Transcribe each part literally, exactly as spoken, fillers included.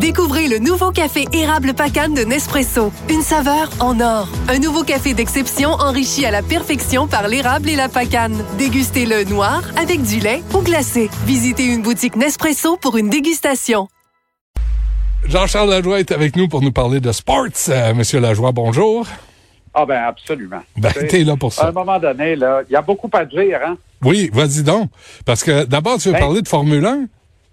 Découvrez le nouveau café érable Pacane de Nespresso. Une saveur en or. Un nouveau café d'exception enrichi à la perfection par l'érable et la Pacane. Dégustez-le noir, avec du lait ou glacé. Visitez une boutique Nespresso pour une dégustation. Jean-Charles Lajoie est avec nous pour nous parler de sports. Euh, Monsieur Lajoie, bonjour. Ah ben absolument. Ben, t'es là pour ça. À un moment donné, là, il y a beaucoup à dire, hein? Oui, vas-y donc. Parce que d'abord, tu veux ben, parler de Formule un?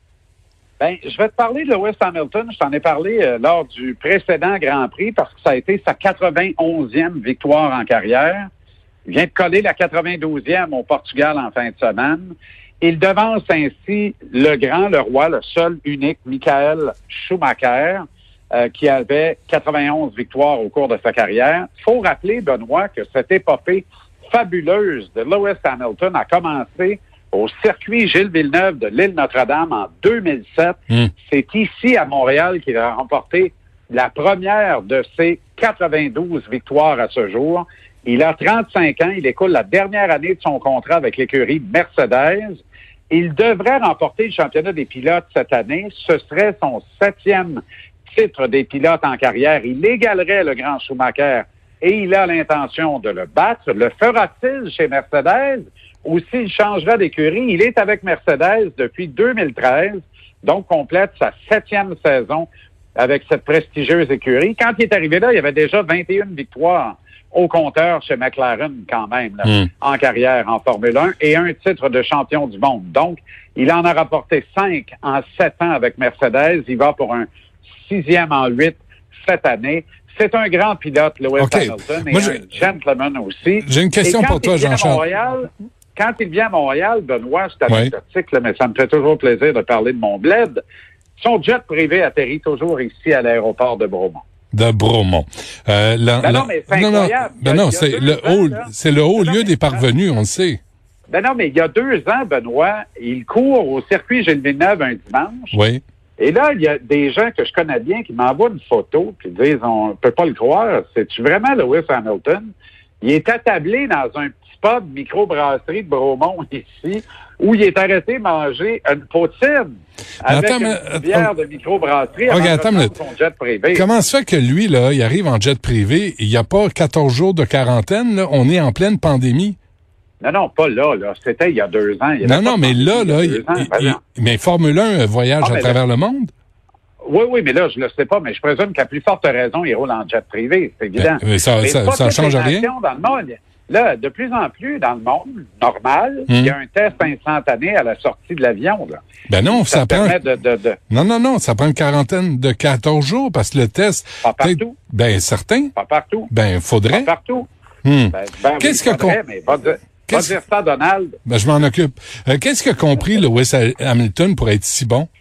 Ben, je vais te parler de Lewis Hamilton. Je t'en ai parlé euh, lors du précédent Grand Prix parce que ça a été sa quatre-vingt-onzième victoire en carrière. Il vient de coller la quatre-vingt-douzième au Portugal en fin de semaine. Il devance ainsi le grand, le roi, le seul, unique, Michael Schumacher, Euh, qui avait quatre-vingt-onze victoires au cours de sa carrière. Il faut rappeler, Benoît, que cette épopée fabuleuse de Lewis Hamilton a commencé au circuit Gilles Villeneuve de l'île Notre-Dame en deux mille sept. Mm. C'est ici, à Montréal, qu'il a remporté la première de ses quatre-vingt-douze victoires à ce jour. Il a trente-cinq ans. Il écoule la dernière année de son contrat avec l'écurie Mercedes. Il devrait remporter le championnat des pilotes cette année. Ce serait son septième titre des pilotes en carrière. Il égalerait le grand Schumacher et il a l'intention de le battre. Le fera-t-il chez Mercedes ou s'il changera d'écurie? Il est avec Mercedes depuis deux mille treize, donc complète sa septième saison avec cette prestigieuse écurie. Quand il est arrivé là, il y avait déjà vingt et une victoires au compteur chez McLaren quand même, là, mm. en carrière en Formule un et un titre de champion du monde. Donc, il en a rapporté cinq en sept ans avec Mercedes. Il va pour un sixième en huit cette année. C'est un grand pilote, Lewis okay. Hamilton, et Moi, un gentleman aussi. J'ai une question pour toi, Jean-Charles. Quand il vient à Montréal, Benoît, c'est anecdotique, oui. mais ça me fait toujours plaisir de parler de mon bled. Son jet privé atterrit toujours ici à l'aéroport de Bromont. De Bromont. Euh, la, ben la... non, mais c'est non, incroyable. Non, ben non, c'est le, haut, c'est le haut lieu des parvenus, on le sait. Ben non, mais il y a deux ans, Benoît, il court au circuit Gilles Villeneuve un dimanche. Oui. Et là, il y a des gens que je connais bien qui m'envoient une photo puis disent, on ne peut pas le croire, c'est-tu vraiment Lewis Hamilton? Il est attablé dans un petit pub microbrasserie de Bromont ici, où il est arrêté manger une poutine avec attends, une mais, bière attends, de microbrasserie avant okay, de prendre son jet privé. Comment ça fait que lui, là, il arrive en jet privé, il n'y a pas quatorze jours de quarantaine, là, on est en pleine pandémie? Non, non, pas là, là. C'était il y a deux ans. Non, non, mais là, là, il, ans, il, il, mais Formule un voyage ah, à travers là, le monde? Oui, oui, mais là, je ne le sais pas, mais je présume qu'à plus forte raison, il roule en jet privé, c'est évident. Ben, mais ça ne change rien? Dans le monde. Là, de plus en plus, dans le monde normal, hum. il y a un test instantané à la sortie de l'avion. Là. Ben non, ça, ça prend... De, de, de... Non, non, non, ça prend une quarantaine de quatorze jours, parce que le test... Pas partout? Ben, certain. Pas partout? Ben, faudrait. Pas partout? Hum. Ben, ben, Qu'est-ce oui, que... faudrait, mais va dire... Qu'est-ce... Va dire ça, Donald. Ben, je m'en occupe. Euh, qu'est-ce qu'a compris Lewis Hamilton pour être si bon?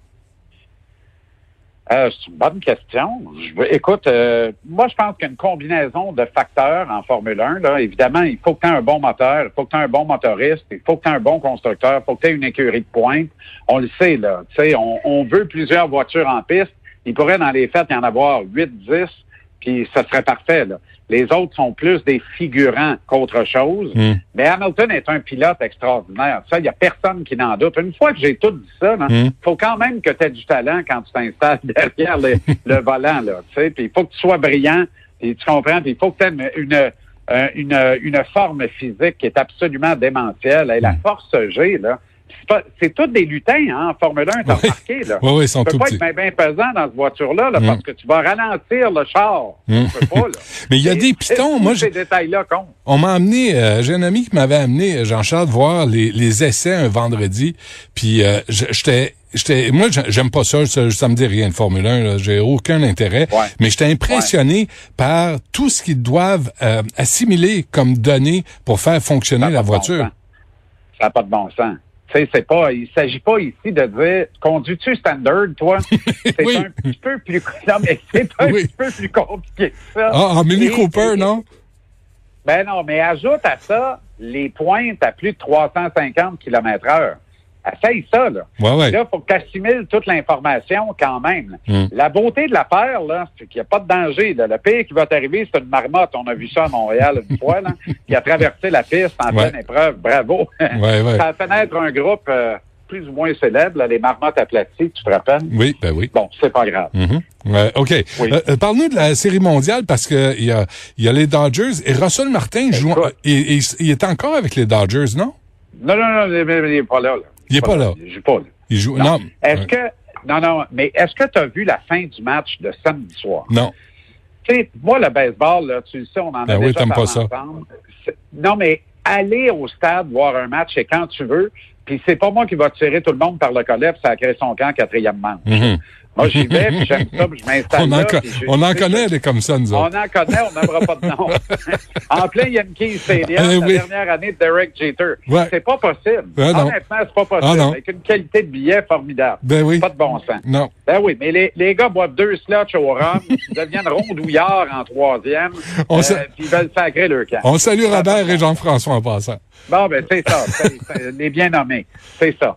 Euh, c'est une bonne question. Je, écoute, euh, moi, je pense qu'il y a une combinaison de facteurs en Formule un. Là. Évidemment, il faut que tu aies un bon moteur, il faut que tu aies un bon motoriste, il faut que tu aies un bon constructeur, il faut que tu aies une écurie de pointe. On le sait, là. Tu sais, on, on veut plusieurs voitures en piste. Il pourrait, dans les fêtes, y en avoir huit, dix, puis ça serait parfait, là. Les autres sont plus des figurants qu'autre chose. Mm. Mais Hamilton est un pilote extraordinaire. Ça, il n'y a personne qui n'en doute. Une fois que j'ai tout dit ça, il mm. faut quand même que tu aies du talent quand tu t'installes derrière le, le volant, là. Tu sais, puis il faut que tu sois brillant, puis tu comprends, puis il faut que tu aies une, une, une, une forme physique qui est absolument démentielle. Et la force G, là, c'est, pas, c'est tous des lutins, hein, en Formule un, t'as oui. remarqué, là. Oui, oui, ils sont tu peux tout pas petits. être bien pesant dans cette voiture-là, là, mm. parce que tu vas ralentir le char. Mm. Tu peux pas, là. Mais il y a des pitons, moi, ces détails-là comptent. On m'a amené, euh, j'ai un ami qui m'avait amené, Jean-Charles, voir les, les essais un vendredi, puis euh, j'étais... J'étais, moi, j'aime pas ça, ça, ça me dit rien, de Formule un, là, j'ai aucun intérêt, ouais. mais j'étais impressionné ouais. par tout ce qu'ils doivent euh, assimiler comme données pour faire fonctionner la voiture. Bon ça n'a pas de bon sens. Tu sais, c'est pas, il s'agit pas ici de dire, conduis-tu standard, toi? C'est oui. un petit peu plus, non, mais c'est un oui. petit peu plus compliqué que ça. Ah, en Mini Cooper, et, non? Ben non, mais ajoute à ça les pointes à plus de trois cent cinquante kilomètres heure. Essaye ça, là. Ouais, ouais. Là, il faut que tu assimiles toute l'information quand même. Mm. La beauté de la paire, là, c'est qu'il n'y a pas de danger. Là. Le pire qui va t'arriver, c'est une marmotte. On a vu ça à Montréal une fois, là, qui a traversé la piste en ouais. pleine épreuve. Bravo. Ouais, ouais. Ça a fait naître un groupe euh, plus ou moins célèbres, là, les marmottes aplaties, tu te rappelles? Oui, ben oui. Bon, c'est pas grave. Mm-hmm. Euh, OK. Oui. Euh, Parle-nous de la Série mondiale parce que il y a, il y a les Dodgers et Russell Martin joue. Il, il, il est encore avec les Dodgers, non? Non, non, non, il n'est pas là. là. Il n'est pas, pas là. là. Il joue pas là. Il joue. Non. non. Est-ce ouais. que. Non, non, mais est-ce que tu as vu la fin du match de samedi soir? Non. Tu sais, moi, le baseball, là, tu le sais, on en ben a oui, déjà t'aimes parlé pas ça. ensemble. Non, mais aller au stade voir un match, c'est quand tu veux. Puis c'est pas moi qui va tirer tout le monde par le collet puis ça a créé son camp quatrième manche. Mm-hmm. Moi, j'y vais, puis j'aime ça, puis je m'installe on là. En co- je, on en connaît des comme ça, nous autres. On en connaît, on n'aimera pas de nom. En plein Yankee Stadium, eh, la oui. dernière année de Derek Jeter. Ouais. C'est pas possible. Ah, Honnêtement, c'est pas possible. Ah, avec une qualité de billet formidable. Ben oui. Pas de bon sens. Non. Ben oui, mais les, les gars boivent deux slots au rhum, ils deviennent rondouillards en troisième, on euh, sa... puis ils veulent sacrer leur camp. On salue Robert et Jean-François en passant. Bon, ben c'est ça. C'est, c'est, les bien nommés. C'est ça.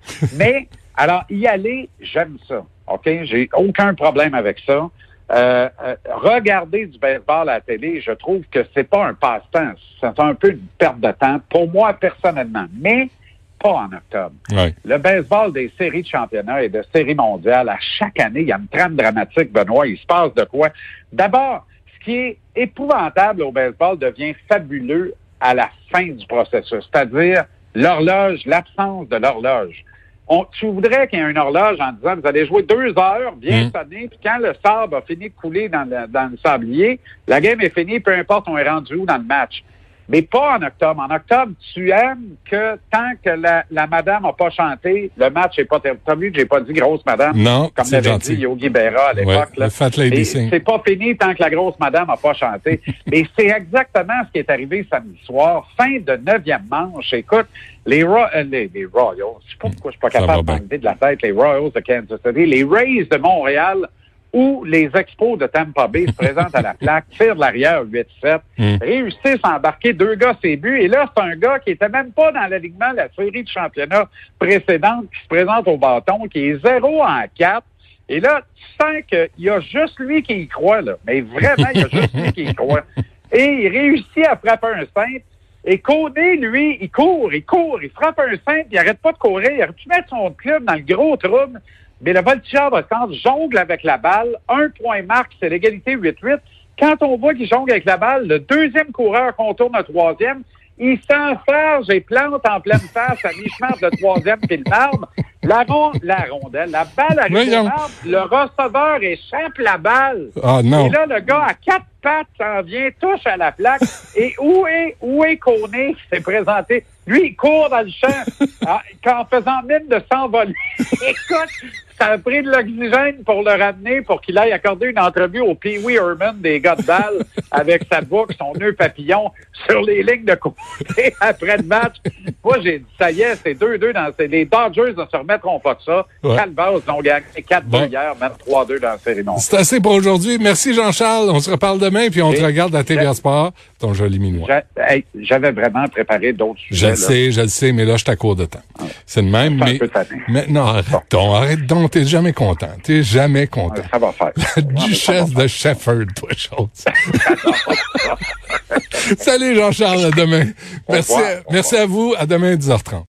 Mais, alors, y aller, j'aime ça. OK? J'ai aucun problème avec ça. Euh, euh, regarder du baseball à la télé, je trouve que c'est pas un passe-temps. C'est un peu une perte de temps, pour moi, personnellement. Mais pas en octobre. Ouais. Le baseball des séries de championnat et de séries mondiales, à chaque année, il y a une trame dramatique, Benoît. Il se passe de quoi? D'abord, ce qui est épouvantable au baseball devient fabuleux à la fin du processus, c'est-à-dire l'horloge, l'absence de l'horloge. On, tu voudrais qu'il y ait une horloge en disant, vous allez jouer deux heures, bien mmh. sonné, puis quand le sable a fini de couler dans le, dans le sablier, la game est finie, peu importe on est rendu où dans le match. Mais pas en octobre. En octobre, tu aimes que tant que la, la madame n'a pas chanté, le match n'est pas terminé. T'as vu que j'ai pas dit grosse madame? Non, comme l'avait gentil. dit Yogi Berra à l'époque. Ouais, là. Le Fat Lady Sing. C'est pas fini tant que la grosse madame n'a pas chanté. Mais c'est exactement ce qui est arrivé samedi soir. Fin de neuvième manche. Écoute, les, Ro- euh, les, les Royals, je sais pas pourquoi je suis pas capable d'enlever de la tête les Royals de Kansas City, les Rays de Montréal, où les Expos de Tampa Bay se présentent à la plaque, tirent de l'arrière huit sept, mm. réussissent à embarquer deux gars ses buts. Et là, c'est un gars qui était même pas dans l'alignement de la série de championnat précédente, qui se présente au bâton, qui est zéro en quatre. Et là, tu sens qu'il y a juste lui qui y croit, là. Mais vraiment, il y a juste lui qui y croit. Et il réussit à frapper un simple. Et Caudet, lui, il court, il court, il frappe un simple, il arrête pas de courir. Il aurait pu mettre son club dans le gros trouble. Mais le voltigeur de camp jongle avec la balle. Un point marque, c'est l'égalité huit huit. Quand on voit qu'il jongle avec la balle, le deuxième coureur contourne le troisième. Il s'enfarge et plante en pleine face à mi-chemin de le troisième puis le marbre. La, ron- la rondelle, la balle arrive au marbre. Le receveur échappe la balle. Oh, non. Et là, le gars à quatre pattes s'en vient, touche à la plaque. Et où est, où est Koné qui s'est présenté? Lui, il court dans le champ en faisant mine de s'envoler. Écoute, ça a pris de l'oxygène pour le ramener, pour qu'il aille accorder une entrevue au Pee Wee Herman des gars de balle avec sa boucle, son nœud papillon sur les lignes de côté après le match. Moi, j'ai dit, ça y est, c'est deux deux dans les Dodgers ne se remettront pas de ça. Ouais. Calvas, ils ont gagné quatre deux bon. hier, même trois deux dans la série non. C'est assez pour aujourd'hui. Merci Jean-Charles. On se reparle demain, puis on Et te regarde à T V A Sport, ton joli minois. Hey, j'avais vraiment préparé d'autres sujets. Je le sais, je le sais, mais là, je suis à court de temps. Ouais. C'est le même, mais... mais non, arrête donc, arrête donc. T'es jamais content. T'es jamais content. Ça va faire. La duchesse de Shefford, toi, chose. Salut Jean-Charles, à demain. Merci, merci à vous. À demain, dix heures trente.